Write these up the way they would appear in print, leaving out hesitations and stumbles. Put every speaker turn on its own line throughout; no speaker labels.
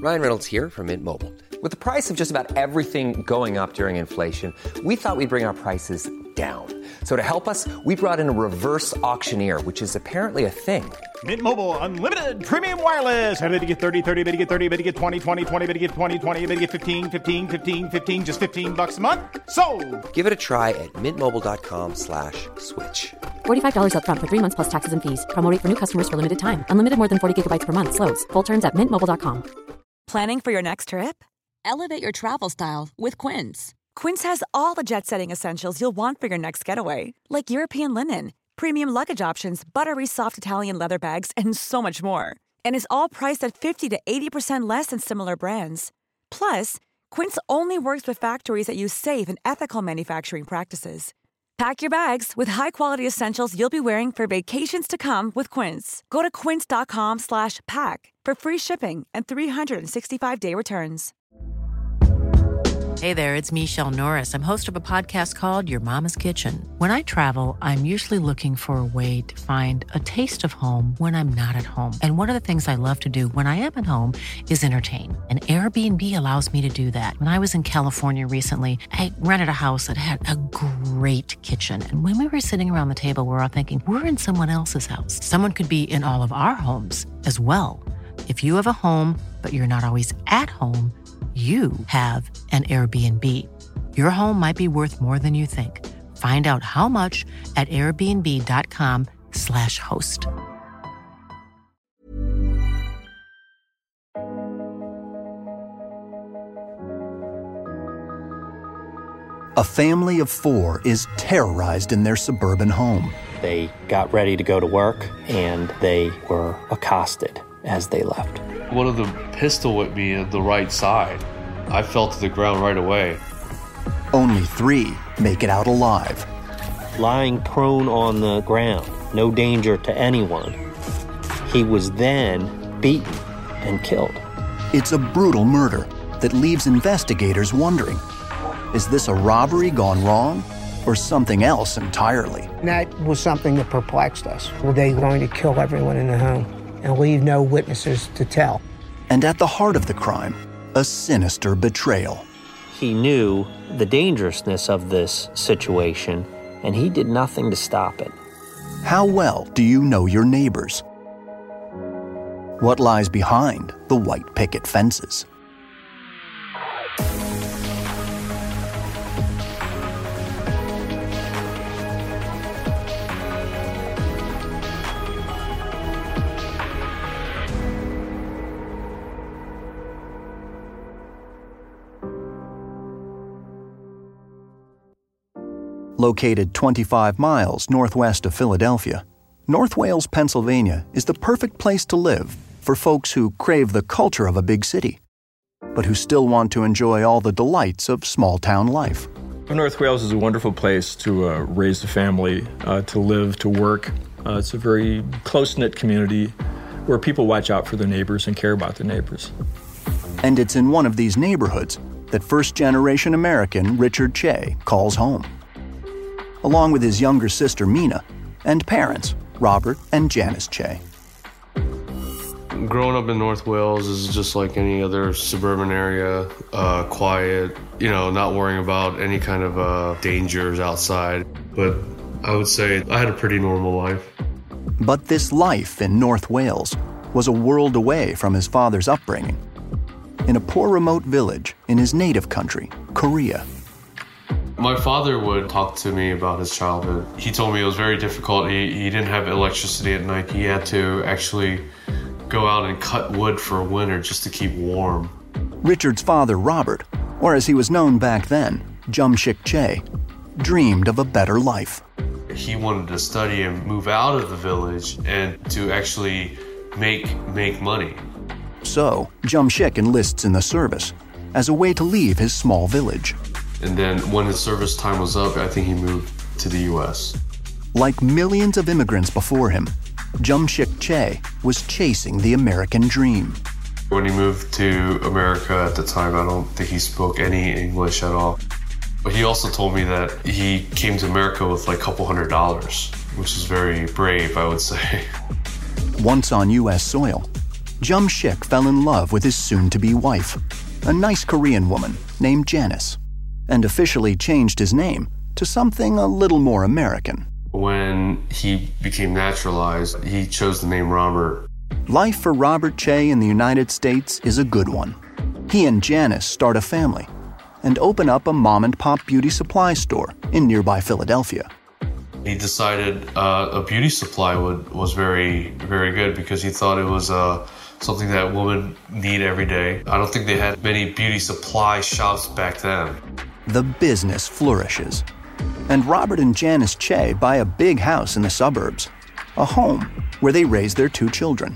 Ryan Reynolds here from Mint Mobile. With the price of just about everything going up during inflation, we thought we'd bring our prices down. So to help us, we brought in a reverse auctioneer, which is apparently a thing.
Mint Mobile Unlimited Premium Wireless. How to get 30, 30, bit to get 30, bit to get 20, 20, 20, bit to get 20, 20, bit to get 15, 15, 15, 15, just $15 a month? Sold!
Give it a try at mintmobile.com/switch.
$45 up front for 3 months plus taxes and fees. Promo rate for new customers for limited time. Unlimited more than 40 gigabytes per month. Slows full terms at mintmobile.com.
Planning for your next trip? Elevate your travel style with Quince. Quince has all the jet-setting essentials you'll want for your next getaway, like European linen, premium luggage options, buttery soft Italian leather bags, and so much more. And is all priced at 50 to 80% less than similar brands. Plus, Quince only works with factories that use safe and ethical manufacturing practices. Pack your bags with high-quality essentials you'll be wearing for vacations to come with Quince. Go to quince.com/pack for free shipping and 365-day returns.
Hey there, it's Michelle Norris. I'm host of a podcast called Your Mama's Kitchen. When I travel, I'm usually looking for a way to find a taste of home when I'm not at home. And one of the things I love to do when I am at home is entertain. And Airbnb allows me to do that. When I was in California recently, I rented a house that had a great kitchen. And when we were sitting around the table, we're all thinking, we're in someone else's house. Someone could be in all of our homes as well. If you have a home, but you're not always at home, you have an Airbnb. Your home might be worth more than you think. Find out how much at airbnb.com/host.
A family of 4 is terrorized in their suburban home.
They got ready to go to work, and they were accosted as they left.
One of them pistol whipped me at the right side. I fell to the ground right away.
Only 3 make it out alive.
Lying prone on the ground, no danger to anyone. He was then beaten and killed.
It's a brutal murder that leaves investigators wondering, is this a robbery gone wrong or something else entirely?
That was something that perplexed us. Were they going to kill everyone in the home and leave no witnesses to tell?
And at the heart of the crime, a sinister betrayal.
He knew the dangerousness of this situation, and he did nothing to stop it.
How well do you know your neighbors? What lies behind the white picket fences? Located 25 miles northwest of Philadelphia, North Wales, Pennsylvania is the perfect place to live for folks who crave the culture of a big city, but who still want to enjoy all the delights of small-town life.
North Wales is a wonderful place to raise a family, to live, to work. It's a very close-knit community where people watch out for their neighbors and care about their neighbors.
And it's in one of these neighborhoods that first-generation American Richard Che calls home, along with his younger sister Mina and parents Robert and Janice Che.
Growing up in North Wales is just like any other suburban area, quiet, not worrying about any kind of dangers outside. But I would say I had a pretty normal life.
But this life in North Wales was a world away from his father's upbringing, in a poor remote village in his native country, Korea.
My father would talk to me about his childhood. He told me it was very difficult. He didn't have electricity at night. He had to actually go out and cut wood for winter just to keep warm.
Richard's father, Robert, or as he was known back then, Jumshik Che, dreamed of a better life.
He wanted to study and move out of the village and to actually make money.
So, Jumshik enlists in the service as a way to leave his small village.
And then when his service time was up, I think he moved to the U.S.
Like millions of immigrants before him, Jumshik Che was chasing the American dream.
When he moved to America at the time, I don't think he spoke any English at all. But he also told me that he came to America with like a couple $100s, which is very brave, I would say.
Once on U.S. soil, Jum-shik fell in love with his soon-to-be wife, a nice Korean woman named Janice, and officially changed his name to something a little more American.
When he became naturalized, he chose the name Robert.
Life for Robert Che in the United States is a good one. He and Janice start a family and open up a mom-and-pop beauty supply store in nearby Philadelphia.
He decided a beauty supply was very, very good because he thought it was something that women need every day. I don't think they had many beauty supply shops back then.
The business flourishes, and Robert and Janice Che buy a big house in the suburbs, a home where they raise their 2 children.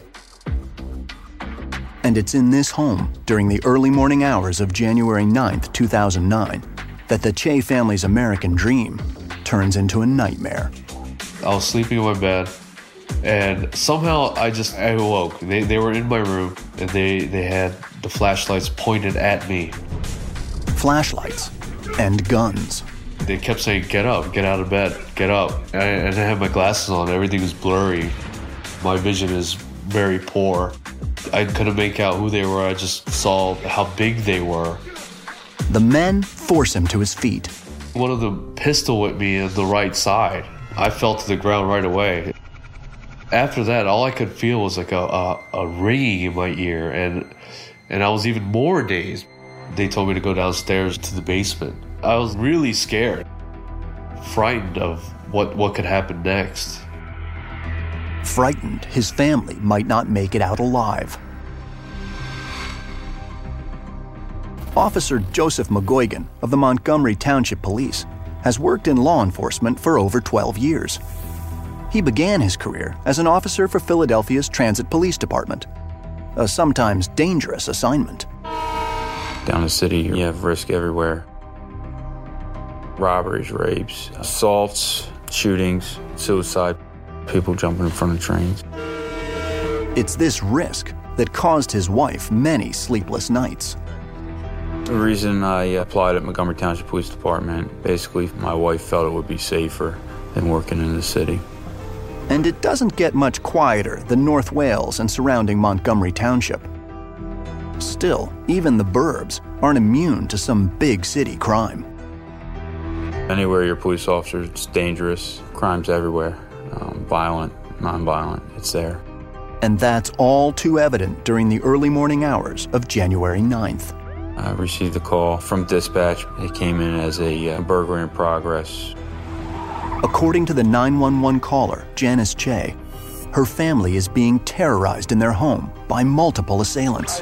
And it's in this home, during the early morning hours of January 9th, 2009, that the Che family's American dream turns into a nightmare.
I was sleeping in my bed, and somehow I awoke. They were in my room, and they had the flashlights pointed at me.
Flashlights and guns.
They kept saying, "Get up, get out of bed, get up." And I had my glasses on, everything was blurry. My vision is very poor. I couldn't make out who they were, I just saw how big they were.
The men force him to his feet.
One of them pistol whipped me in the right side. I fell to the ground right away. After that, all I could feel was like a ringing in my ear, and I was even more dazed. They told me to go downstairs to the basement. I was really scared, frightened of what could happen next.
Frightened his family might not make it out alive. Officer Joseph McGuigan of the Montgomery Township Police has worked in law enforcement for over 12 years. He began his career as an officer for Philadelphia's Transit Police Department, a sometimes dangerous assignment.
Down the city, you have risk everywhere. Robberies, rapes, assaults, shootings, suicide, people jumping in front of trains.
It's this risk that caused his wife many sleepless nights.
The reason I applied at Montgomery Township Police Department, basically my wife felt it would be safer than working in the city.
And it doesn't get much quieter than North Wales and surrounding Montgomery Township. Still, even the burbs aren't immune to some big city crime.
Anywhere you're a police officer, it's dangerous. Crime's everywhere. Violent, nonviolent, it's there.
And that's all too evident during the early morning hours of January 9th.
I received a call from dispatch. It came in as a burglary in progress.
According to the 911 caller, Janice Che, her family is being terrorized in their home by multiple assailants.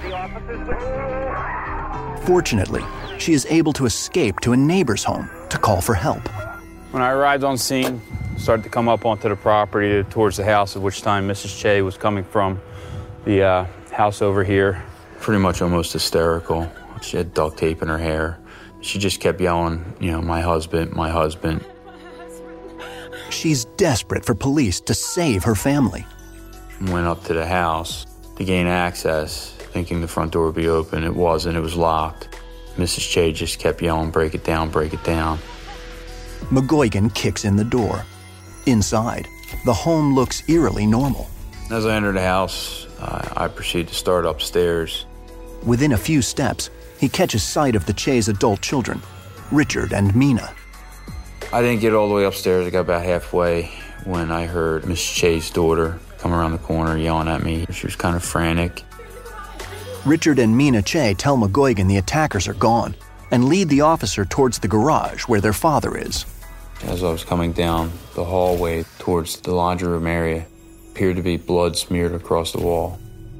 Fortunately, she is able to escape to a neighbor's home to call for help.
When I arrived on scene, started to come up onto the property towards the house, at which time Mrs. Che was coming from the house over here.
Pretty much almost hysterical. She had duct tape in her hair. She just kept yelling, my husband, my husband.
She's desperate for police to save her family.
Went up to the house to gain access, thinking the front door would be open. It wasn't, it was locked. Mrs. Che just kept yelling, break it down, break it down.
McGuigan kicks in the door. Inside, the home looks eerily normal.
As I enter the house, I proceed to start upstairs.
Within a few steps, he catches sight of the Che's adult children, Richard and Mina.
I didn't get all the way upstairs. I got about halfway when I heard Miss Che's daughter come around the corner yelling at me. She was kind of frantic.
Richard and Mina Che tell McGuigan the attackers are gone and lead the officer towards the garage where their father is.
As I was coming down the hallway towards the laundry room area, appeared to be blood smeared across the wall.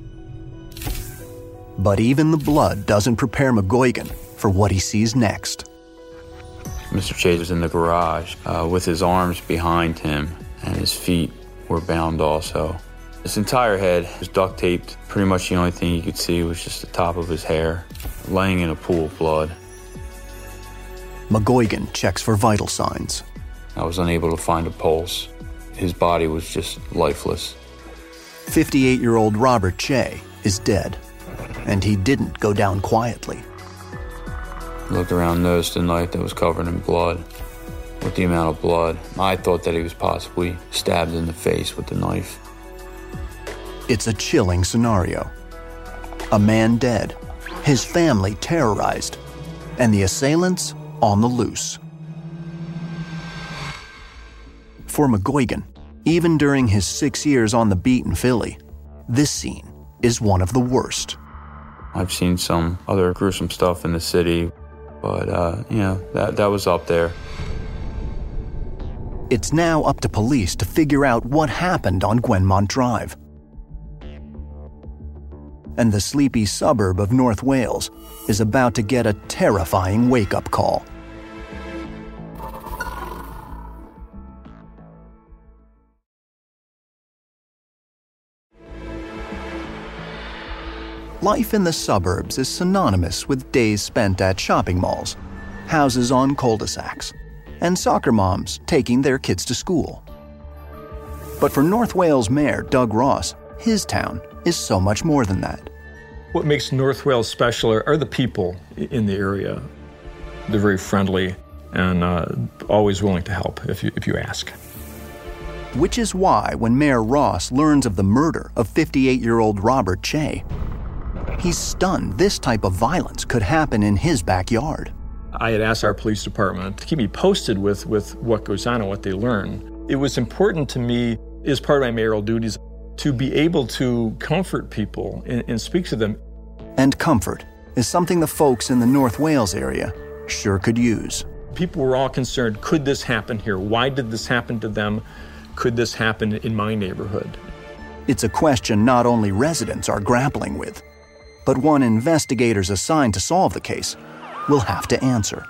But even the blood doesn't prepare McGuigan for what he sees next.
Mr. Che was in the garage with his arms behind him, and his feet were bound also. His entire head was duct taped. Pretty much the only thing you could see was just the top of his hair, laying in a pool of blood.
McGuigan checks for vital signs.
I was unable to find a pulse. His body was just lifeless.
58-year-old Robert Che is dead, and he didn't go down quietly.
Looked around, noticed the knife that was covered in blood. With the amount of blood, I thought that he was possibly stabbed in the face with the knife.
It's a chilling scenario, A man dead, his family terrorized, and the assailants on the loose. For McGuigan, even during his 6 years on the beat in Philly, this scene is one of the worst.
I've seen some other gruesome stuff in the city, but, that was up there.
It's now up to police to figure out what happened on Gwenmont Drive. And the sleepy suburb of North Wales is about to get a terrifying wake-up call. Life in the suburbs is synonymous with days spent at shopping malls, houses on cul-de-sacs, and soccer moms taking their kids to school. But for North Wales Mayor Doug Ross, his town is so much more than that.
What makes North Wales special are the people in the area. They're very friendly and always willing to help if you ask.
Which is why when Mayor Ross learns of the murder of 58-year-old Robert Che, he's stunned this type of violence could happen in his backyard.
I had asked our police department to keep me posted with what goes on and what they learn. It was important to me, as part of my mayoral duties, to be able to comfort people and speak to them.
And comfort is something the folks in the North Wales area sure could use.
People were all concerned, could this happen here? Why did this happen to them? Could this happen in my neighborhood?
It's a question not only residents are grappling with, but one investigators assigned to solve the case will have to answer.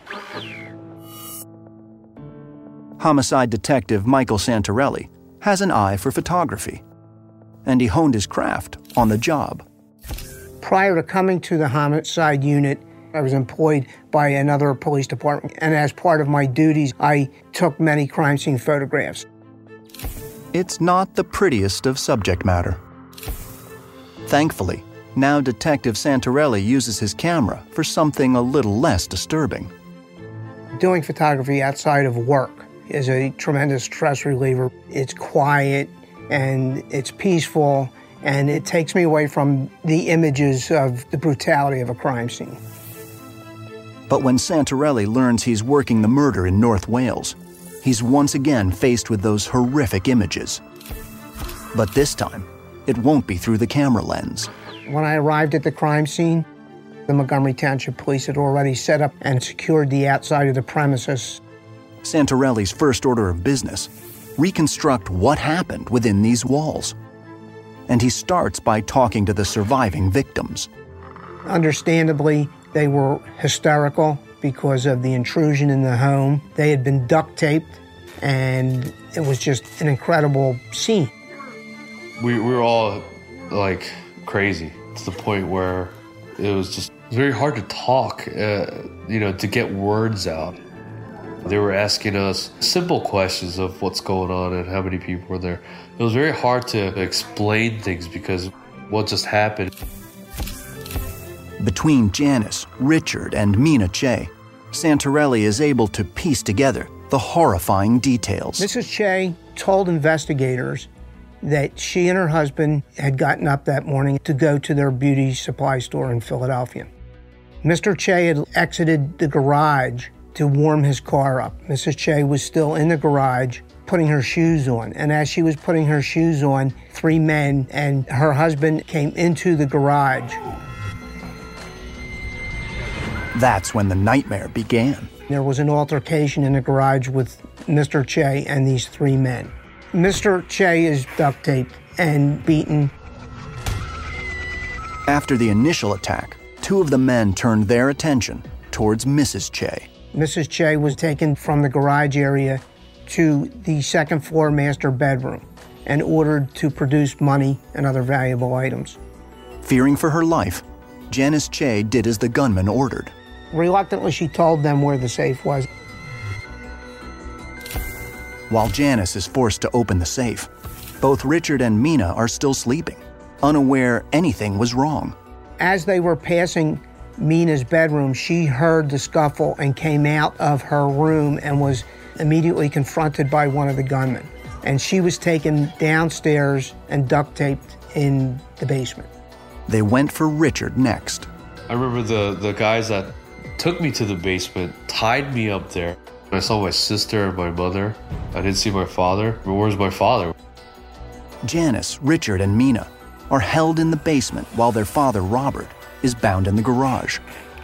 Homicide detective Michael Santorelli has an eye for photography, and he honed his craft on the job.
Prior to coming to the homicide unit, I was employed by another police department, and as part of my duties, I took many crime scene photographs.
It's not the prettiest of subject matter. Thankfully, now Detective Santorelli uses his camera for something a little less disturbing.
Doing photography outside of work is a tremendous stress reliever. It's quiet and it's peaceful, and it takes me away from the images of the brutality of a crime scene.
But when Santorelli learns he's working the murder in North Wales, he's once again faced with those horrific images. But this time, it won't be through the camera lens.
When I arrived at the crime scene, the Montgomery Township Police had already set up and secured the outside of the premises.
Santorelli's first order of business: reconstruct what happened within these walls. And he starts by talking to the surviving victims.
Understandably, they were hysterical because of the intrusion in the home. They had been duct taped, and it was just an incredible scene.
We were all like crazy to the point where it was just very hard to talk, to get words out. They were asking us simple questions of what's going on and how many people were there. It was very hard to explain things because what just happened.
Between Janice, Richard, and Mina Che, Santorelli is able to piece together the horrifying details.
Mrs. Che told investigators that she and her husband had gotten up that morning to go to their beauty supply store in Philadelphia. Mr. Che had exited the garage to warm his car up. Mrs. Che was still in the garage putting her shoes on, and as she was putting her shoes on, 3 men and her husband came into the garage.
That's when the nightmare began.
There was an altercation in the garage with Mr. Che and these 3 men. Mr. Che is duct taped and beaten.
After the initial attack, 2 of the men turned their attention towards Mrs. Che.
Mrs. Che was taken from the garage area to the second-floor master bedroom and ordered to produce money and other valuable items.
Fearing for her life, Janice Che did as the gunman ordered.
Reluctantly, she told them where the safe was.
While Janice is forced to open the safe, both Richard and Mina are still sleeping, unaware anything was wrong.
As they were passing Mina's bedroom, she heard the scuffle and came out of her room and was immediately confronted by one of the gunmen. And she was taken downstairs and duct taped in the basement.
They went for Richard next.
I remember the guys that took me to the basement, tied me up there. I saw my sister and my mother. I didn't see my father. Where's my father?
Janice, Richard, and Mina are held in the basement while their father, Robert, is bound in the garage.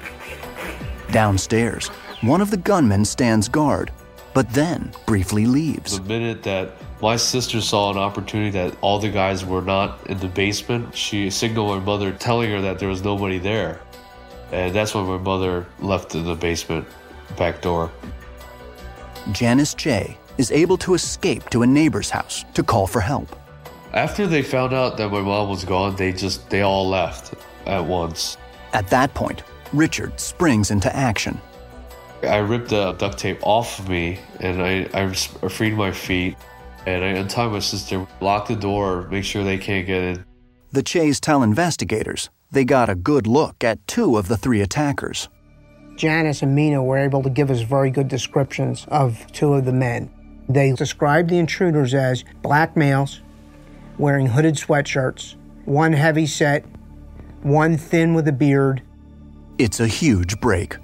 Downstairs, one of the gunmen stands guard, but then briefly leaves.
The minute that my sister saw an opportunity that all the guys were not in the basement, she signaled my mother, telling her that there was nobody there. And that's when my mother left in the basement back door.
Janice J. is able to escape to a neighbor's house to call for help.
After they found out that my mom was gone, they all left at once.
At that point, Richard springs into action.
I ripped the duct tape off of me, and I freed my feet, and I untied my sister, locked the door, make sure they can't get in.
The Chays tell investigators they got a good look at 2 of the 3 attackers.
Janice and Mina were able to give us very good descriptions of 2 of the men. They described the intruders as black males wearing hooded sweatshirts, one heavy set, one thin with a beard.
It's a huge break.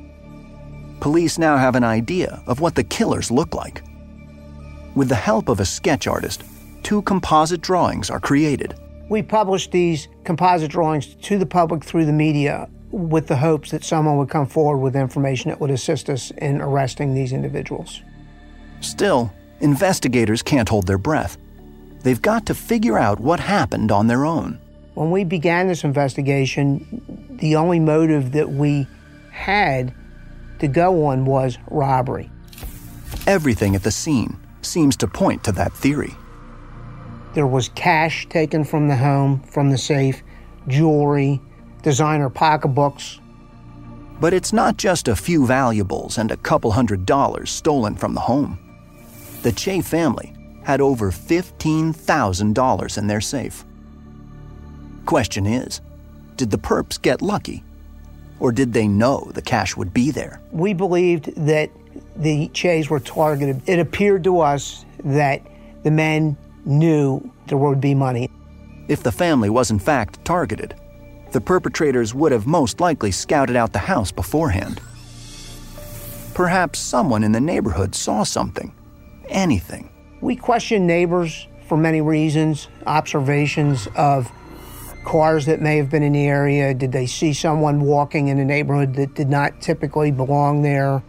Police now have an idea of what the killers look like. With the help of a sketch artist, 2 composite drawings are created.
We published these composite drawings to the public through the media with the hopes that someone would come forward with information that would assist us in arresting these individuals.
Still, investigators can't hold their breath. They've got to figure out what happened on their own.
When we began this investigation, the only motive that we had to go on was robbery.
Everything at the scene seems to point to that theory.
There was cash taken from the home, from the safe, jewelry, designer pocketbooks.
But it's not just a few valuables and a couple $100 stolen from the home. The Chay family had over $15,000 in their safe. Question is, did the perps get lucky? Or did they know the cash would be there?
We believed that the Chays were targeted. It appeared to us that the men knew there would be money.
If the family was in fact targeted, the perpetrators would have most likely scouted out the house beforehand. Perhaps someone in the neighborhood saw something, anything.
We questioned neighbors for many reasons, observations of cars that may have been in the area. Did they see someone walking in the neighborhood that did not typically belong there?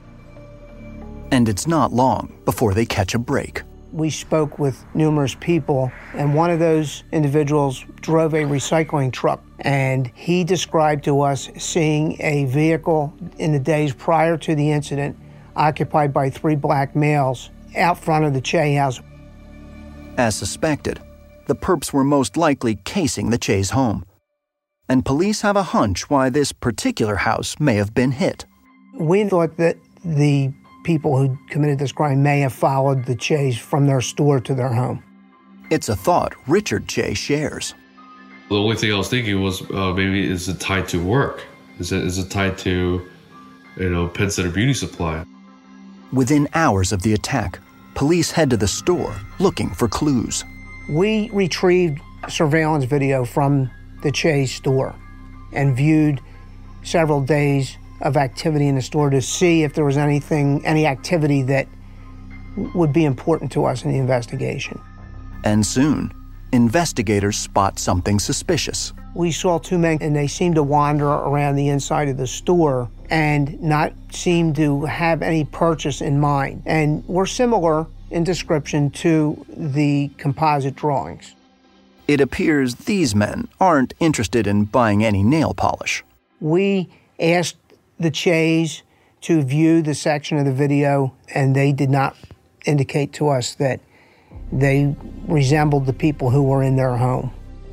And it's not long before they catch a break.
We spoke with numerous people, and one of those individuals drove a recycling truck, and he described to us seeing a vehicle in the days prior to the incident occupied by 3 black males out front of the Chay house.
As suspected, the perps were most likely casing the Chay's home. And police have a hunch why this particular house may have been hit.
We thought that the people who committed this crime may have followed the Chays from their store to their home.
It's a thought Richard Chay shares.
The only thing I was thinking was maybe is it tied to work? Is it tied to, Penn Center Beauty Supply?
Within hours of the attack, police head to the store looking for clues.
We retrieved surveillance video from the Chay store and viewed several days of activity in the store to see if there was any activity that would be important to us in the investigation.
And soon, investigators spot something suspicious.
We saw 2 men, and they seemed to wander around the inside of the store and not seem to have any purchase in mind, and were similar in description to the composite drawings.
It appears these men aren't interested in buying any nail polish.
We asked the Chays to view the section of the video, and they did not indicate to us that they resembled the people who were in their home.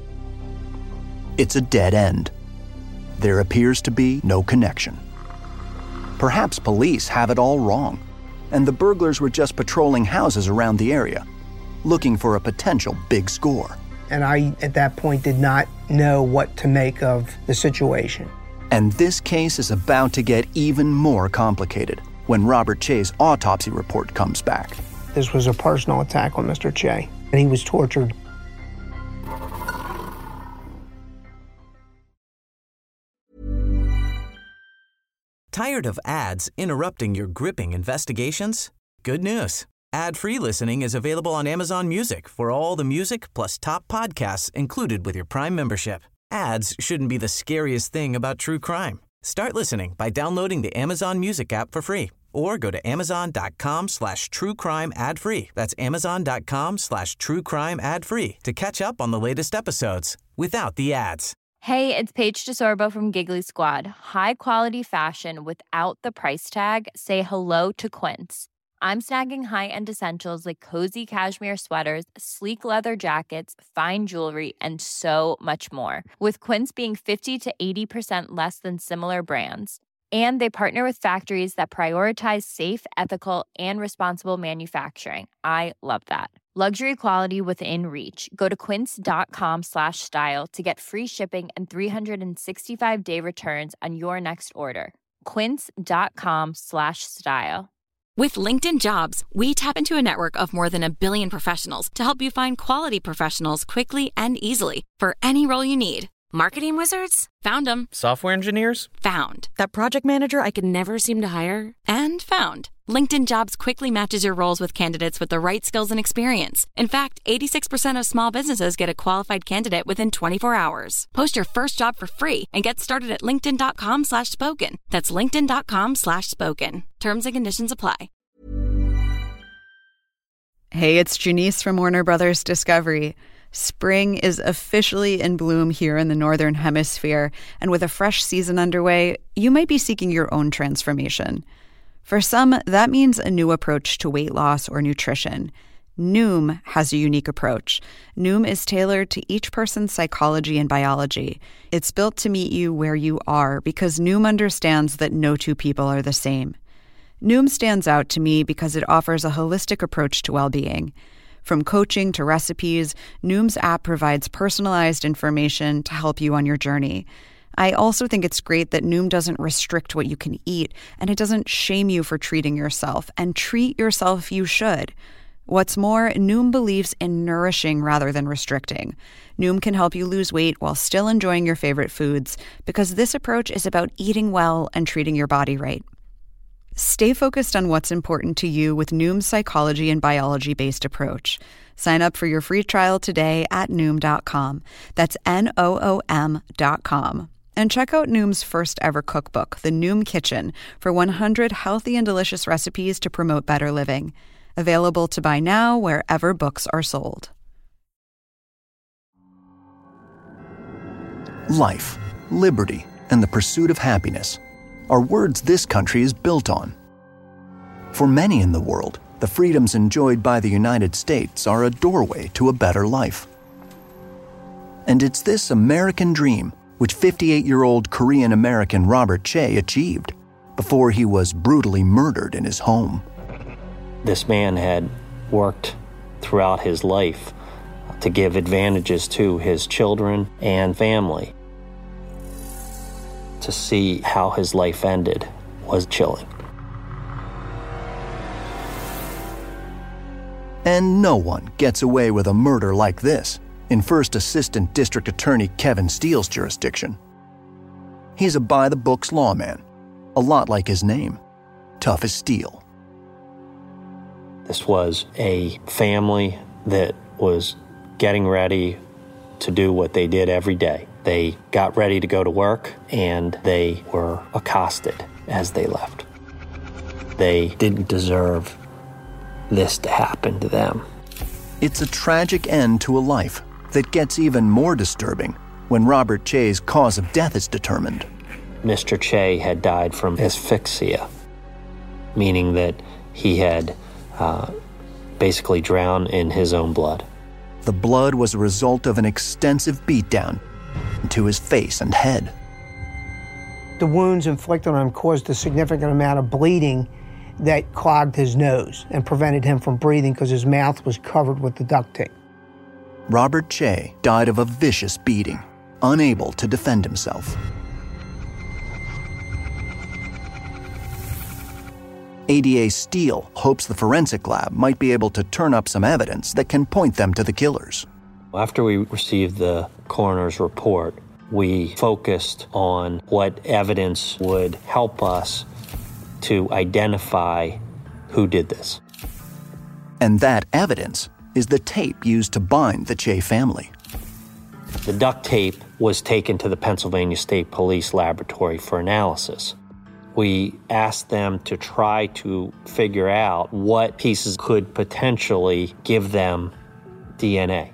It's a dead end. There appears to be no connection. Perhaps police have it all wrong, and the burglars were just patrolling houses around the area, looking for a potential big score.
And I, at that point, did not know what to make of the situation.
And this case is about to get even more complicated when Robert Chay's autopsy report comes back.
This was a personal attack on Mr. Chay, and he was tortured.
Tired of ads interrupting your gripping investigations? Good news. Ad-free listening is available on Amazon Music for all the music plus top podcasts included with your Prime membership. Ads shouldn't be the scariest thing about true crime. Start listening by downloading the Amazon Music app for free or go to amazon.com/truecrime ad-free. That's amazon.com/truecrime ad-free to catch up on the latest episodes without the ads.
Hey, it's Paige DeSorbo from Giggly Squad. High quality fashion without the price tag. Say hello to Quince. I'm snagging high-end essentials like cozy cashmere sweaters, sleek leather jackets, fine jewelry, and so much more. With Quince being 50 to 80% less than similar brands. And they partner with factories that prioritize safe, ethical, and responsible manufacturing. I love that. Luxury quality within reach. Go to quince.com/style to get free shipping and 365-day returns on your next order. Quince.com/style.
With LinkedIn Jobs, we tap into a network of more than 1 billion professionals to help you find quality professionals quickly and easily for any role you need. Marketing wizards? Found them.
Software engineers?
Found.
That project manager I could never seem to hire?
And found. LinkedIn Jobs quickly matches your roles with candidates with the right skills and experience. In fact, 86% of small businesses get a qualified candidate within 24 hours. Post your first job for free and get started at linkedin.com/spoken. That's linkedin.com/spoken. Terms and conditions apply.
Hey, it's Janice from Warner Brothers Discovery. Spring is officially in bloom here in the Northern Hemisphere, and with a fresh season underway, you might be seeking your own transformation. For some, that means a new approach to weight loss or nutrition. Noom has a unique approach. Noom is tailored to each person's psychology and biology. It's built to meet you where you are because Noom understands that no two people are the same. Noom stands out to me because it offers a holistic approach to well-being. From coaching to recipes, Noom's app provides personalized information to help you on your journey. I also think it's great that Noom doesn't restrict what you can eat, and it doesn't shame you for treating yourself, and treat yourself you should. What's more, Noom believes in nourishing rather than restricting. Noom can help you lose weight while still enjoying your favorite foods, because this approach is about eating well and treating your body right. Stay focused on what's important to you with Noom's psychology and biology-based approach. Sign up for your free trial today at Noom.com. That's Noom.com. And check out Noom's first ever cookbook, The Noom Kitchen, for 100 healthy and delicious recipes to promote better living. Available to buy now wherever books are sold.
Life, liberty, and the pursuit of happiness are words this country is built on. For many in the world, the freedoms enjoyed by the United States are a doorway to a better life. And it's this American dream which 58-year-old Korean-American Robert Che achieved before he was brutally murdered in his home.
This man had worked throughout his life to give advantages to his children and family. To see how his life ended was chilling.
And no one gets away with a murder like this in First Assistant District Attorney Kevin Steele's jurisdiction. He's a by-the-books lawman, a lot like his name, tough as steel.
This was a family that was getting ready to do what they did every day. They got ready to go to work, and they were accosted as they left. They didn't deserve this to happen to them.
It's a tragic end to a life that gets even more disturbing when Robert Che's cause of death is determined.
Mr. Che had died from asphyxia, meaning that he had basically drowned in his own blood.
The blood was a result of an extensive beatdown to his face and head.
The wounds inflicted on him caused a significant amount of bleeding that clogged his nose and prevented him from breathing because his mouth was covered with the duct tape.
Robert Che died of a vicious beating, unable to defend himself. ADA Steele hopes the forensic lab might be able to turn up some evidence that can point them to the killers.
After we received the coroner's report, We focused on what evidence would help us to identify who did this.
And that evidence is the tape used to bind the Che family.
The duct tape was taken to the Pennsylvania State Police Laboratory for analysis. We asked them to try to figure out what pieces could potentially give them DNA.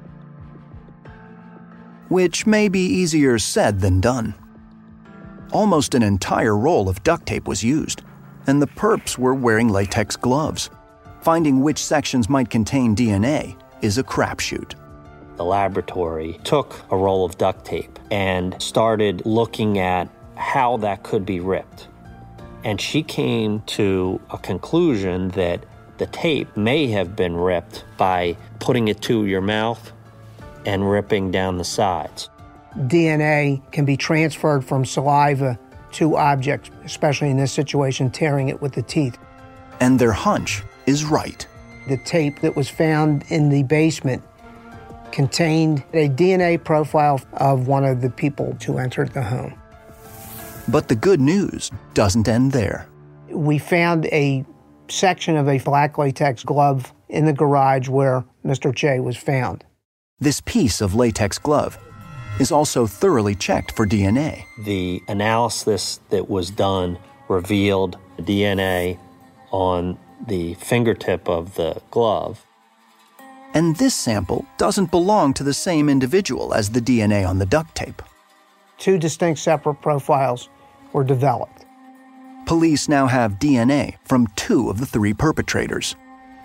Which may be easier said than done. Almost an entire roll of duct tape was used, and the perps were wearing latex gloves. Finding which sections might contain DNA is a crapshoot.
The laboratory took a roll of duct tape and started looking at how that could be ripped. And she came to a conclusion that the tape may have been ripped by putting it to your mouth and ripping down the sides.
DNA can be transferred from saliva to objects, especially in this situation, tearing it with the teeth.
And their hunch is right.
The tape that was found in the basement contained a DNA profile of one of the people who entered the home.
But the good news doesn't end there.
We found a section of a black latex glove in the garage where Mr. Che was found.
This piece of latex glove is also thoroughly checked for DNA.
The analysis that was done revealed DNA on the fingertip of the glove.
And this sample doesn't belong to the same individual as the DNA on the duct tape.
2 distinct separate profiles were developed.
Police now have DNA from 2 of the 3 perpetrators.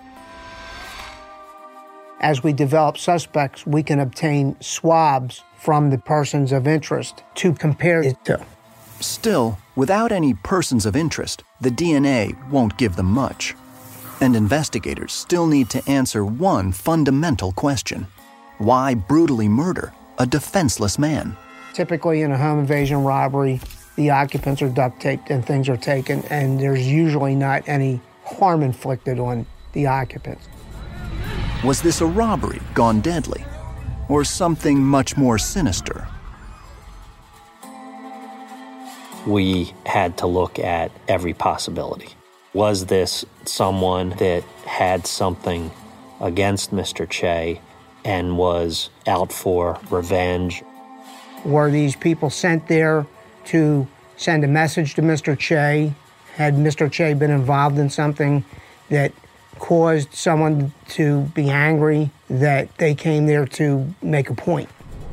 As we develop suspects, we can obtain swabs from the persons of interest to compare it to.
Still, without any persons of interest, the DNA won't give them much. And investigators still need to answer one fundamental question. Why brutally murder a defenseless man?
Typically in a home invasion robbery, the occupants are duct taped and things are taken, and there's usually not any harm inflicted on the occupants.
Was this a robbery gone deadly? Or something much more sinister?
We had to look at every possibility. Was this someone that had something against Mr. Che and was out for revenge?
Were these people sent there to send a message to Mr. Che? Had Mr. Che been involved in something that caused someone to be angry that they came there to make a point?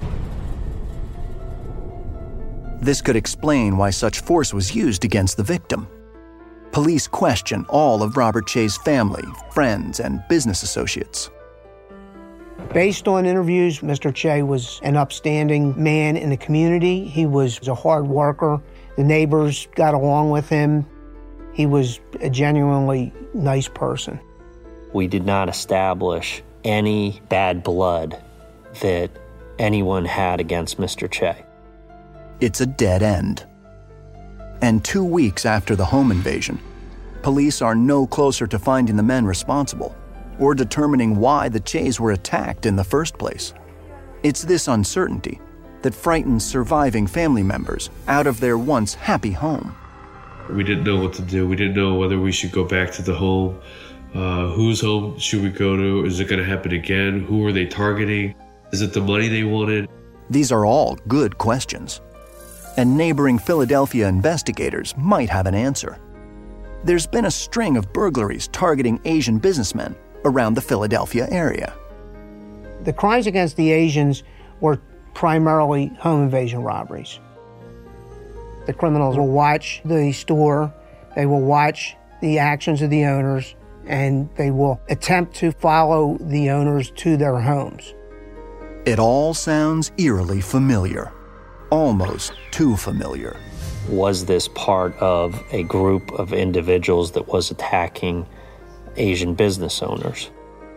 This could explain why such force was used against the victim. Police question all of Robert Che's family, friends, and business associates.
Based on interviews, Mr. Che was an upstanding man in the community. He was a hard worker. The neighbors got along with him. He was a genuinely nice person.
We did not establish any bad blood that anyone had against Mr. Che.
It's a dead end. And 2 weeks after the home invasion, police are no closer to finding the men responsible or determining why the Che's were attacked in the first place. It's this uncertainty that frightens surviving family members out of their once happy home.
We didn't know what to do. We didn't know whether we should go back to the home. Whose home should we go to? Is it going to happen again? Who are they targeting? Is it the money they wanted?
These are all good questions. And neighboring Philadelphia investigators might have an answer. There's been a string of burglaries targeting Asian businessmen around the Philadelphia area.
The crimes against the Asians were primarily home invasion robberies. The criminals will watch the store, they will watch the actions of the owners, and they will attempt to follow the owners to their homes.
It all sounds eerily familiar, almost too familiar.
Was this part of a group of individuals that was attacking Asian business owners?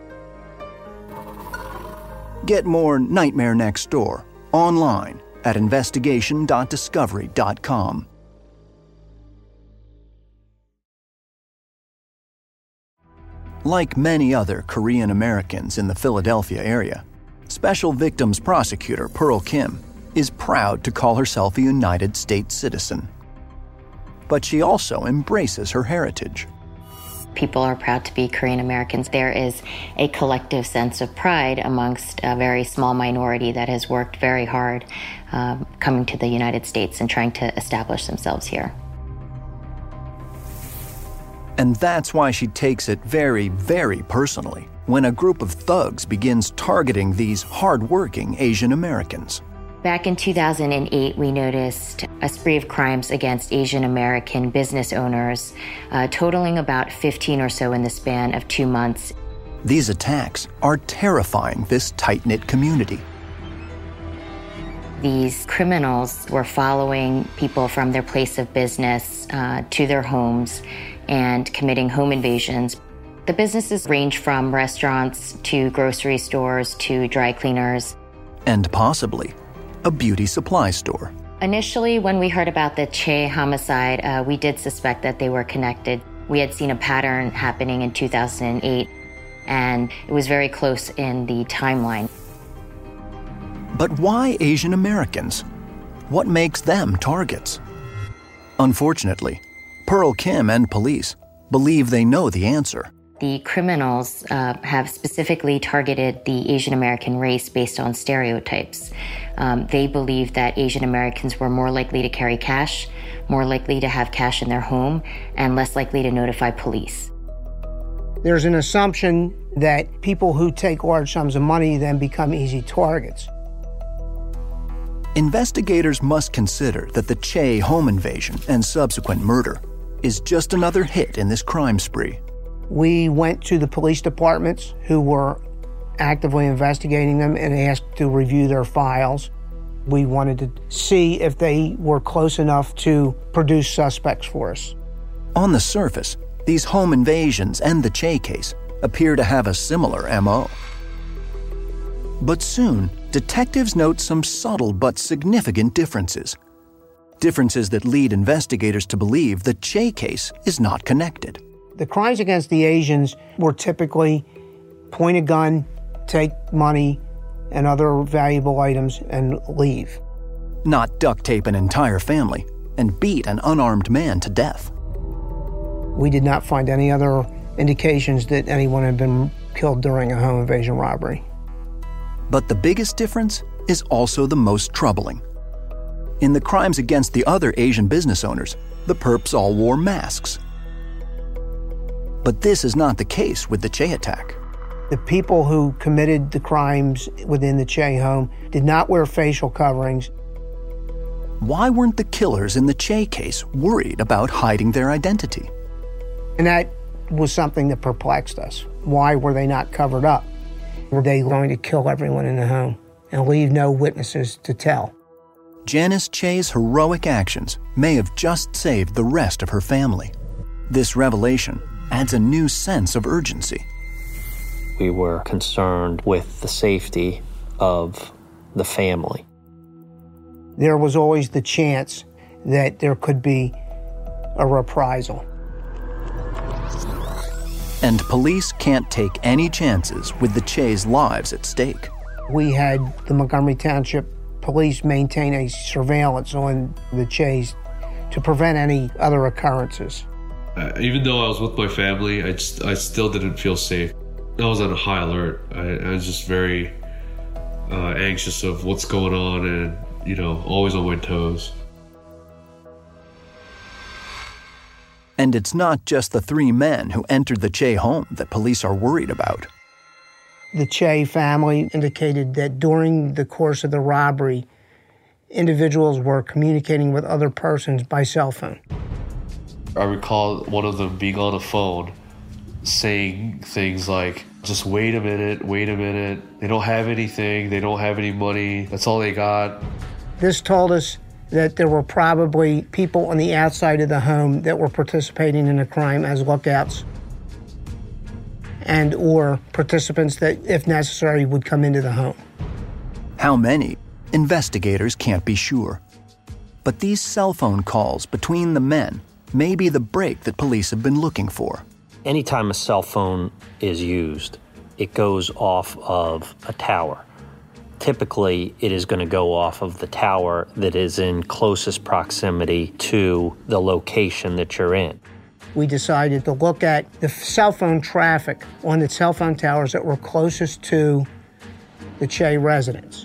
Get more Nightmare Next Door online at investigation.discovery.com. Like many other Korean Americans in the Philadelphia area, Special Victims Prosecutor Pearl Kim is proud to call herself a United States citizen. But she also embraces her heritage.
People are proud to be Korean Americans. There is a collective sense of pride amongst a very small minority that has worked very hard coming to the United States and trying to establish themselves here.
And that's why she takes it very, very personally when a group of thugs begins targeting these hard-working Asian Americans.
Back in 2008, we noticed a spree of crimes against Asian American business owners, totaling about 15 or so in the span of 2 months.
These attacks are terrifying this tight-knit community.
These criminals were following people from their place of business to their homes and committing home invasions. The businesses range from restaurants to grocery stores to dry cleaners.
And possibly a beauty supply store.
Initially, when we heard about the Che homicide, we did suspect that they were connected. We had seen a pattern happening in 2008, and it was very close in the timeline.
But why Asian Americans? What makes them targets? Unfortunately, Pearl Kim and police believe they know the answer.
The criminals have specifically targeted the Asian American race based on stereotypes. They believe that Asian Americans were more likely to carry cash, more likely to have cash in their home, and less likely to notify police.
There's an assumption that people who take large sums of money then become easy targets.
Investigators must consider that the Che home invasion and subsequent murder is just another hit in this crime spree.
We went to the police departments who were actively investigating them and asked to review their files. We wanted to see if they were close enough to produce suspects for us.
On the surface, these home invasions and the Che case appear to have a similar MO. But soon, detectives note some subtle but significant differences. Differences that lead investigators to believe the Che case is not connected.
The crimes against the Asians were typically point a gun, take money and other valuable items, and leave.
Not duct tape an entire family and beat an unarmed man to death.
We did not find any other indications that anyone had been killed during a home invasion robbery.
But the biggest difference is also the most troubling. In the crimes against the other Asian business owners, the perps all wore masks. But this is not the case with the Che attack.
The people who committed the crimes within the Che home did not wear facial coverings.
Why weren't the killers in the Che case worried about hiding their identity?
And that was something that perplexed us. Why were they not covered up? Were they going to kill everyone in the home and leave no witnesses to tell?
Janice Che's heroic actions may have just saved the rest of her family. This revelation adds a new sense of urgency.
We were concerned with the safety of the family.
There was always the chance that there could be a reprisal.
And police can't take any chances with the Che's lives at stake.
We had the Montgomery Township Police maintain a surveillance on the Che's to prevent any other occurrences.
Even though I was with my family, I still didn't feel safe. I was on a high alert. I was just very anxious of what's going on and, always on my toes.
And it's not just the 3 men who entered the Che home that police are worried about.
The Che family indicated that during the course of the robbery, individuals were communicating with other persons by cell phone.
I recall one of them being on the phone saying things like, just wait a minute, they don't have anything, they don't have any money, that's all they got.
This told us that there were probably people on the outside of the home that were participating in the crime as lookouts and or participants that, if necessary, would come into the home.
How many? Investigators can't be sure. But these cell phone calls between the men may be the break that police have been looking for.
Anytime a cell phone is used, it goes off of a tower. typically it is going to go off of the tower that is in closest proximity to the location that you're in.
We decided to look at the cell phone traffic on the cell phone towers that were closest to the Che residence.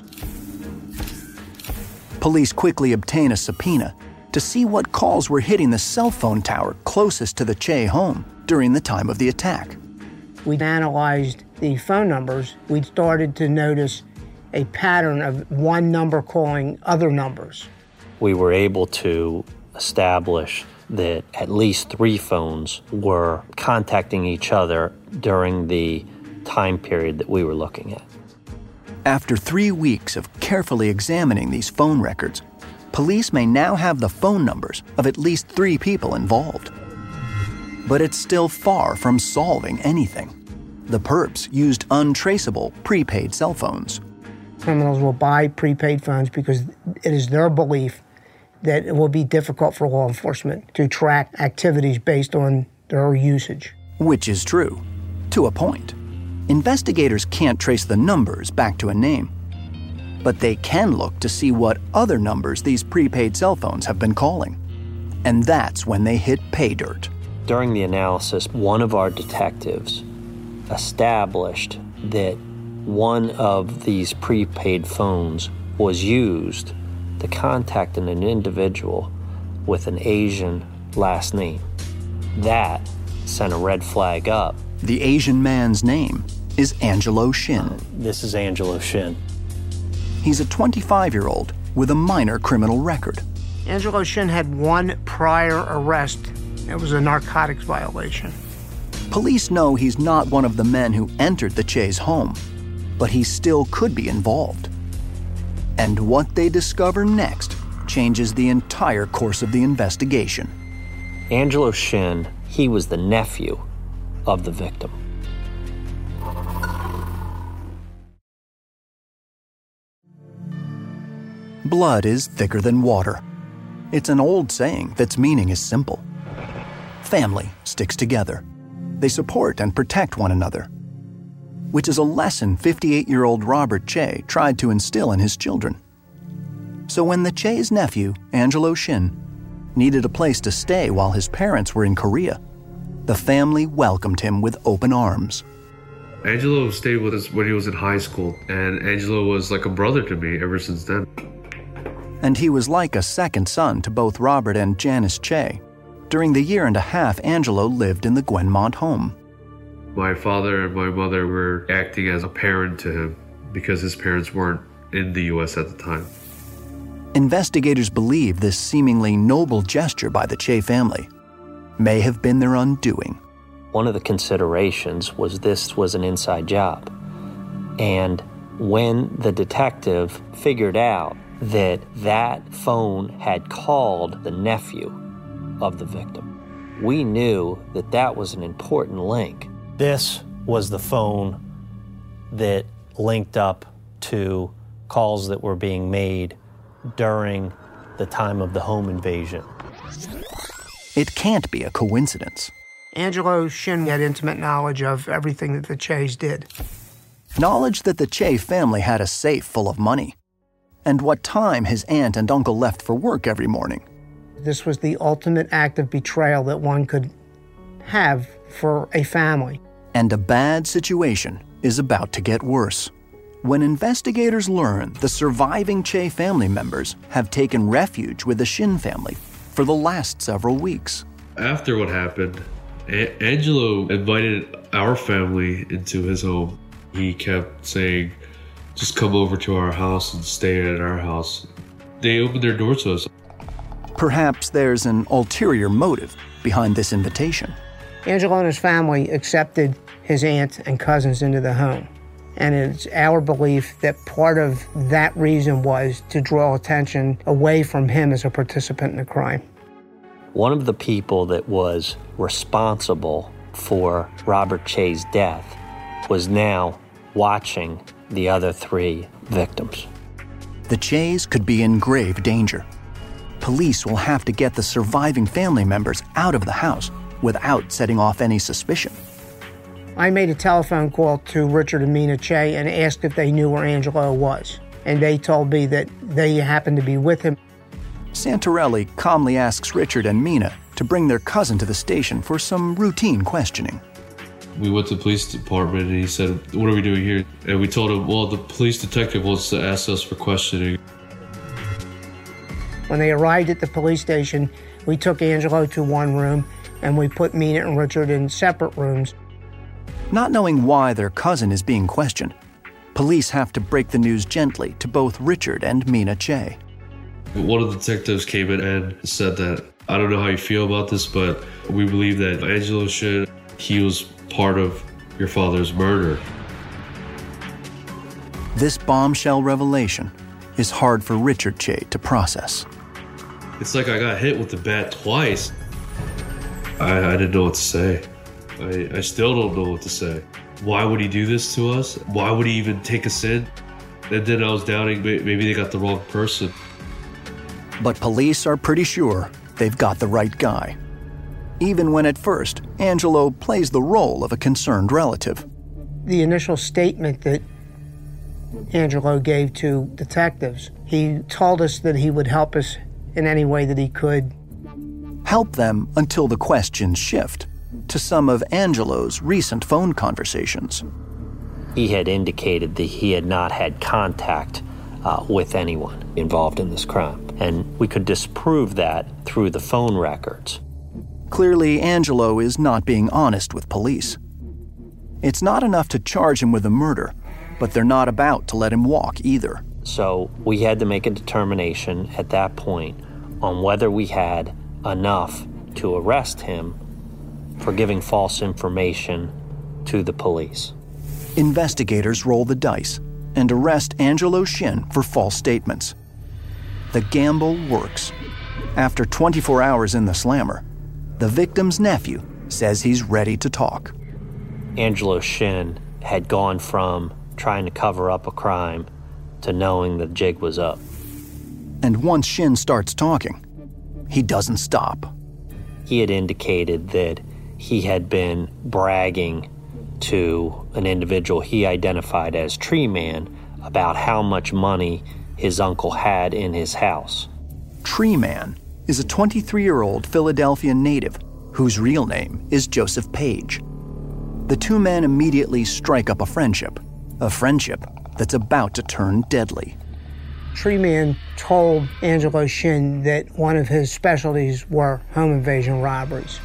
Police quickly obtain a subpoena to see what calls were hitting the cell phone tower closest to the Che home during the time of the attack.
We analyzed the phone numbers. We started to notice a pattern of one number calling other numbers.
We were able to establish that at least 3 phones were contacting each other during the time period that we were looking at.
After 3 weeks of carefully examining these phone records, police may now have the phone numbers of at least 3 people involved. But it's still far from solving anything. The perps used untraceable prepaid cell phones.
Criminals will buy prepaid phones because it is their belief that it will be difficult for law enforcement to track activities based on their usage.
Which is true, to a point. Investigators can't trace the numbers back to a name, but they can look to see what other numbers these prepaid cell phones have been calling. And that's when they hit pay dirt.
During the analysis, one of our detectives established that one of these prepaid phones was used to contact an individual with an Asian last name. That sent a red flag up.
The Asian man's name is Angelo Shin.
This is Angelo Shin.
He's a 25-year-old with a minor criminal record.
Angelo Shin had 1 prior arrest. It was a narcotics violation.
Police know he's not one of the men who entered the Che's home, but he still could be involved. And what they discover next changes the entire course of the investigation.
Angelo Shin, he was the nephew of the victim.
Blood is thicker than water. It's an old saying that's meaning is simple. Family sticks together. They support and protect one another, which is a lesson 58-year-old Robert Che tried to instill in his children. So when the Che's nephew, Angelo Shin, needed a place to stay while his parents were in Korea, the family welcomed him with open arms.
Angelo stayed with us when he was in high school, and Angelo was like a brother to me ever since then.
And he was like a second son to both Robert and Janice Che during the year and a half Angelo lived in the Gwenmont home.
My father and my mother were acting as a parent to him because his parents weren't in the U.S. at the time.
Investigators believe this seemingly noble gesture by the Che family may have been their undoing.
One of the considerations was this was an inside job. And when the detective figured out that that phone had called the nephew of the victim, we knew that that was an important link. This was the phone that linked up to calls that were being made during the time of the home invasion.
It can't be a coincidence.
Angelo Shin had intimate knowledge of everything that the Che's did.
Knowledge that the Che family had a safe full of money, and what time his aunt and uncle left for work every morning.
This was the ultimate act of betrayal that one could have for a family.
And a bad situation is about to get worse. When investigators learn the surviving Che family members have taken refuge with the Shin family for the last several weeks.
After what happened, Angelo invited our family into his home. He kept saying, just come over to our house and stay at our house. They opened their door to us.
Perhaps there's an ulterior motive behind this invitation.
Angelo and his family accepted his aunt and cousins into the home. And it's our belief that part of that reason was to draw attention away from him as a participant in the crime.
One of the people that was responsible for Robert Che's death was now watching the other 3 victims.
The Che's could be in grave danger. Police will have to get the surviving family members out of the house without setting off any suspicion.
I made a telephone call to Richard and Mina Che and asked if they knew where Angelo was. and they told me that they happened to be with him.
Santorelli calmly asks Richard and Mina to bring their cousin to the station for some routine questioning.
We went to the police department and he said, "What are we doing here?" And we told him, "Well, the police detective wants to ask us for questioning."
When they arrived at the police station, we took Angelo to one room and we put Mina and Richard in separate rooms.
Not knowing why their cousin is being questioned, police have to break the news gently to both Richard and Mina Che.
One of the detectives came in and said that, "I don't know how you feel about this, but we believe that Angelo Shin, he was part of your father's murder."
This bombshell revelation is hard for Richard Che to process.
It's like I got hit with the bat twice. I didn't know what to say. I still don't know what to say. Why would he do this to us? Why would he even take us in? And then I was doubting maybe they got the wrong person.
But police are pretty sure they've got the right guy. Even when at first, Angelo plays the role of a concerned relative.
The initial statement that Angelo gave to detectives, he told us that he would help us in any way that he could.
Help them until the questions shift to some of Angelo's recent phone conversations.
He had indicated that he had not had contact with anyone involved in this crime, and we could disprove that through the phone records.
Clearly, Angelo is not being honest with police. It's not enough to charge him with a murder, but they're not about to let him walk either.
So we had to make a determination at that point on whether we had enough to arrest him for giving false information to the police.
Investigators roll the dice and arrest Angelo Shin for false statements. The gamble works. After 24 hours in the slammer, the victim's nephew says he's ready to talk.
Angelo Shin had gone from trying to cover up a crime to knowing the jig was up.
And once Shin starts talking, he doesn't stop.
He had indicated that he had been bragging to an individual he identified as Tree Man about how much money his uncle had in his house.
Tree Man is a 23-year-old Philadelphia native whose real name is Joseph Page. The two men immediately strike up a friendship that's about to turn deadly.
Tree Man told Angelo Shin that one of his specialties were home invasion robberies.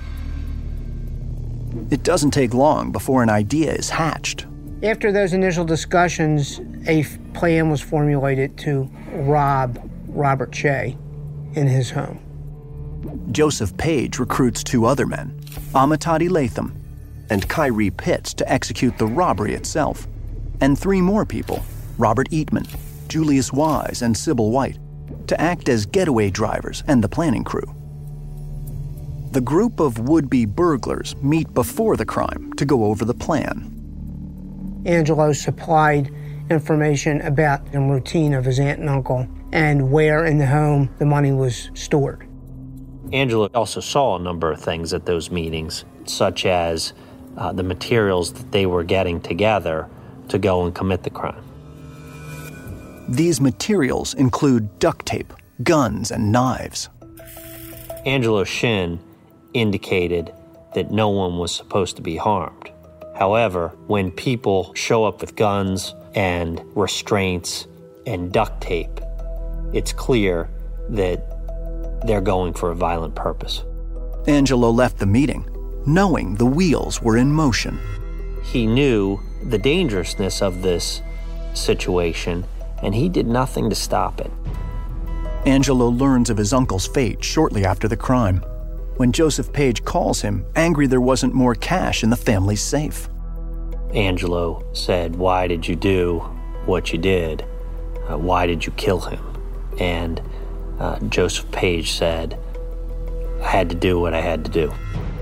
It doesn't take long before an idea is hatched.
After those initial discussions, a plan was formulated to rob Robert Che in his home.
Joseph Page recruits two other men, Amitadi Latham and Kyrie Pitts, to execute the robbery itself, and three more people, Robert Eatman, Julius Wise, and Sybil White, to act as getaway drivers and the planning crew. The group of would-be burglars meet before the crime to go over the plan.
Angelo supplied information about the routine of his aunt and uncle and where in the home the money was stored.
Angelo also saw a number of things at those meetings, such as the materials that they were getting together to go and commit the crime.
These materials include duct tape, guns, and knives.
Angelo Shin indicated that no one was supposed to be harmed. However, when people show up with guns and restraints and duct tape, it's clear that they're going for a violent purpose.
Angelo left the meeting knowing the wheels were in motion.
He knew the dangerousness of this situation, and he did nothing to stop it.
Angelo learns of his uncle's fate shortly after the crime, when Joseph Page calls him, angry there wasn't more cash in the family's safe.
Angelo said, "Why did you do what you did? Why did you kill him?" And Joseph Page said, "I had to do what I had to do."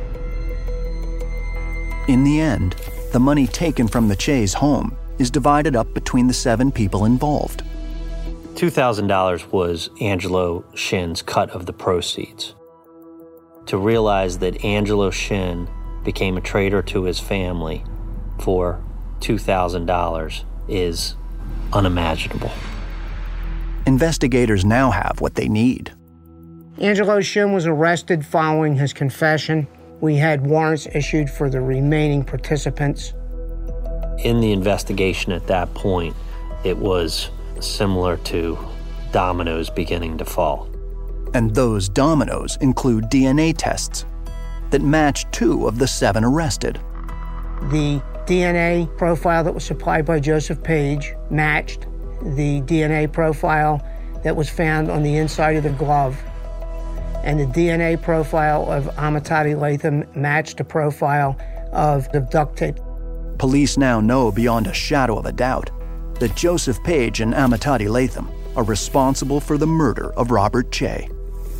In the end, the money taken from the Che's home is divided up between the 7 people involved.
$2,000 was Angelo Shin's cut of the proceeds. To realize that Angelo Shin became a traitor to his family for $2,000 is unimaginable.
Investigators now have what they need.
Angelo Shin was arrested following his confession. We had warrants issued for the remaining participants.
In the investigation at that point, it was similar to dominoes beginning to fall.
And those dominoes include DNA tests that match 2 of the 7 arrested.
The DNA profile that was supplied by Joseph Page matched the DNA profile that was found on the inside of the glove. And the DNA profile of Amitadi Latham matched the profile of the duct tape.
Police now know beyond a shadow of a doubt that Joseph Page and Amitadi Latham are responsible for the murder of Robert Che.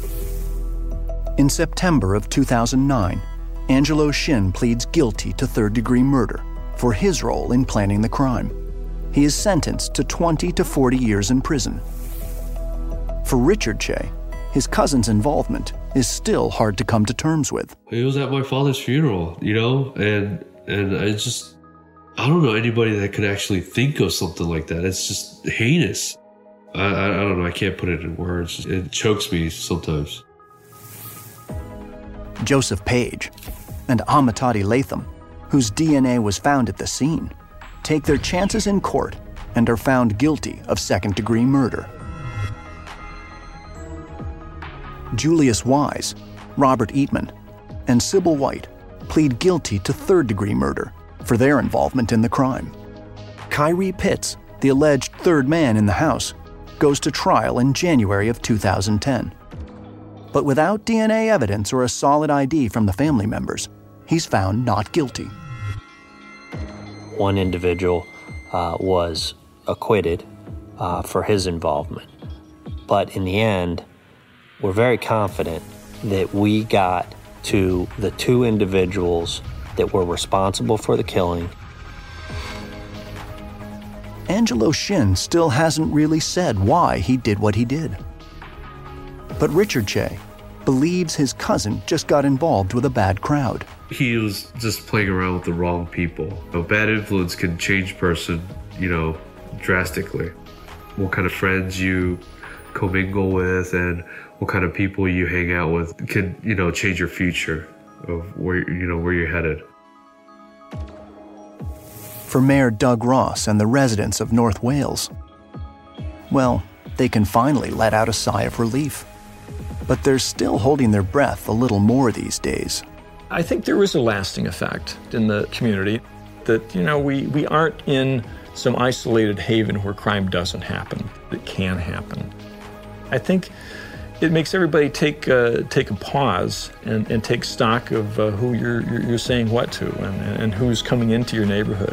In September of 2009, Angelo Shin pleads guilty to third-degree murder for his role in planning the crime. He is sentenced to 20 to 40 years in prison. For Richard Che, his cousin's involvement is still hard to come to terms with.
It was at my father's funeral, and I don't know anybody that could actually think of something like that. It's just heinous. I don't know, I can't put it in words. It chokes me sometimes.
Joseph Page and Amitadi Latham, whose DNA was found at the scene, take their chances in court and are found guilty of second-degree murder. Julius Wise, Robert Eatman, and Sybil White plead guilty to third-degree murder for their involvement in the crime. Kyrie Pitts, the alleged third man in the house, goes to trial in January of 2010. But without DNA evidence or a solid ID from the family members, he's found not guilty.
One individual was acquitted for his involvement. But in the end, we're very confident that we got to the 2 individuals that were responsible for the killing.
Angelo Shin still hasn't really said why he did what he did. But Richard Che believes his cousin just got involved with a bad crowd.
He was just playing around with the wrong people. A bad influence can change a person, drastically. What kind of friends you commingle with and what kind of people you hang out with can, change your future of where you're headed.
For Mayor Doug Ross and the residents of North Wales, well, they can finally let out a sigh of relief. But they're still holding their breath a little more these days.
I think there is a lasting effect in the community that, we aren't in some isolated haven where crime doesn't happen. It can happen. I think it makes everybody take a pause and take stock of who you're saying what to and who's coming into your neighborhood.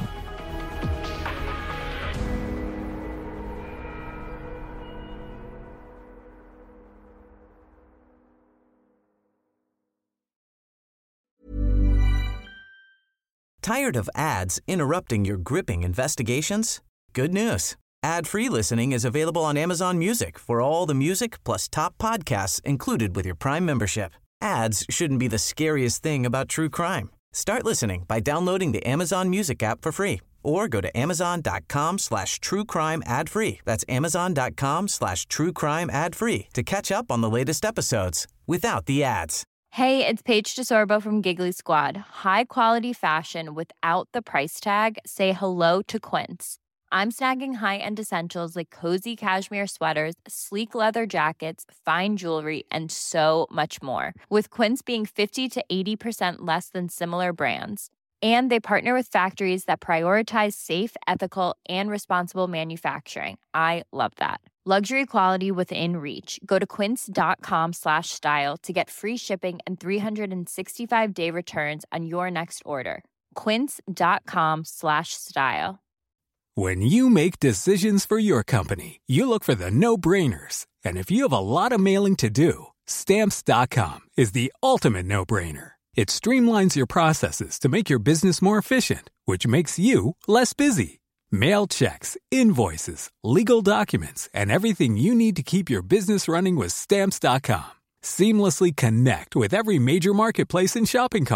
Tired of ads interrupting your gripping investigations? Good news. Ad-free listening is available on Amazon Music for all the music plus top podcasts included with your Prime membership. Ads shouldn't be the scariest thing about true crime. Start listening by downloading the Amazon Music app for free or go to amazon.com/truecrime ad-free. That's amazon.com/truecrime ad-free to catch up on the latest episodes without the ads.
Hey, it's Paige DeSorbo from Giggly Squad. High quality fashion without the price tag. Say hello to Quince. I'm snagging high-end essentials like cozy cashmere sweaters, sleek leather jackets, fine jewelry, and so much more. With Quince being 50 to 80% less than similar brands. And they partner with factories that prioritize safe, ethical, and responsible manufacturing. I love that. Luxury quality within reach. Go to quince.com/style to get free shipping and 365-day returns on your next order. Quince.com/style.
When you make decisions for your company, you look for the no-brainers. And if you have a lot of mailing to do, Stamps.com is the ultimate no-brainer. It streamlines your processes to make your business more efficient, which makes you less busy. Mail checks, invoices, legal documents, and everything you need to keep your business running with Stamps.com. Seamlessly connect with every major marketplace and shopping cart.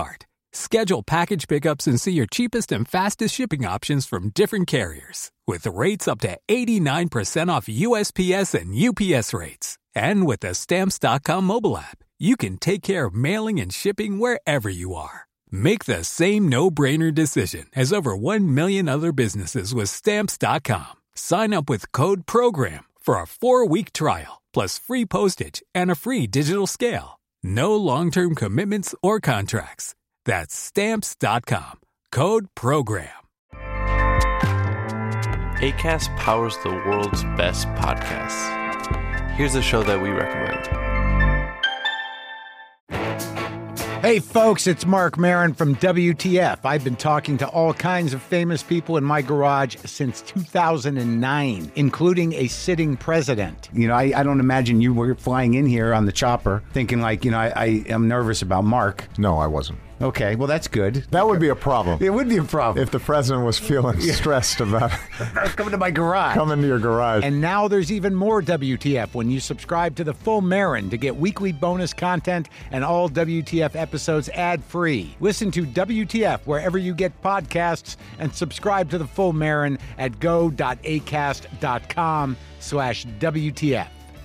Schedule package pickups and see your cheapest and fastest shipping options from different carriers, with rates up to 89% off USPS and UPS rates. And with the Stamps.com mobile app, you can take care of mailing and shipping wherever you are. Make the same no-brainer decision as over 1 million other businesses with Stamps.com. Sign up with code PROGRAM for a 4-week trial, plus free postage and a free digital scale. No long-term commitments or contracts. That's Stamps.com. Code PROGRAM.
Acast powers the world's best podcasts. Here's a show that we recommend.
Hey folks, it's Mark Maron from WTF. I've been talking to all kinds of famous people in my garage since 2009, including a sitting president. You know, I don't imagine you were flying in here on the chopper thinking like, you know, I am nervous about Mark.
No, I wasn't.
Okay, well, that's good.
That would be a problem.
It would be a problem.
If the president was feeling stressed about
coming to my garage.
Coming to your garage.
And now there's even more WTF when you subscribe to The Full Marin to get weekly bonus content and all WTF episodes ad-free. Listen to WTF wherever you get podcasts and subscribe to The Full Marin at go.acast.com/WTF.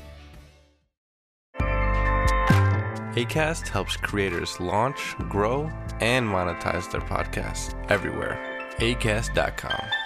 Acast helps creators launch, grow, and monetize their podcasts everywhere. Acast.com.